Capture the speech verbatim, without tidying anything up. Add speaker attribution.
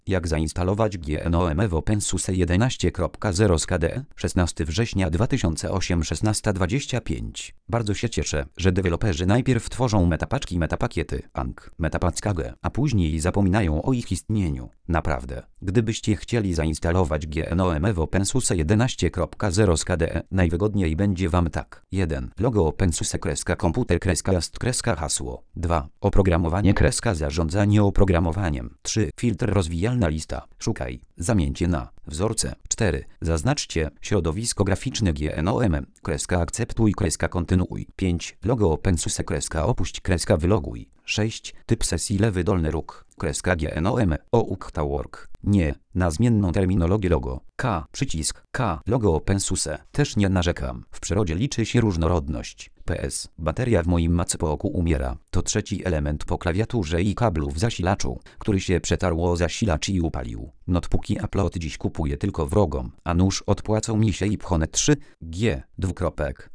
Speaker 1: Jak zainstalować GNOME w OpenSUSE jedenaście kropka zero z K D E? szesnastego września dwa tysiące ósmego, szesnasta dwadzieścia pięć. Bardzo się cieszę, że deweloperzy najpierw tworzą metapaczki, metapakiety, ang, metapackage, a później zapominają o ich istnieniu. Naprawdę. Gdybyście chcieli zainstalować GNOME w OpenSUSE jedenaście kropka zero z K D E, najwygodniej będzie wam tak. jeden. Logo OpenSUSE kreska komputer kreska jest kreska hasło. dwa. Oprogramowanie kreska zarządzanie oprogramowaniem. trzy. Filtr rozwijalna lista. Szukaj. Zamieńcie na wzorce. cztery. Zaznaczcie środowisko graficzne GNOME kreska akceptuj kreska kontynuuj. pięć. Logo OpenSUSE kreska opuść kreska wyloguj. sześć. Typ sesji lewy dolny róg kreska GNOME ouktawork. Nie. Na zmienną terminologię logo. K. Przycisk K. Logo OpenSUSE. Też nie narzekam. W przyrodzie liczy się różnorodność. P S. Bateria w moim MacBooku umiera. To trzeci element po klawiaturze i kablu w zasilaczu, który się przetarł o zasilacz i upalił. Notebooki Apple od dziś kupuję tylko wrogom, a nóż odpłacą mi się i pchone trzy G. Dwukropek.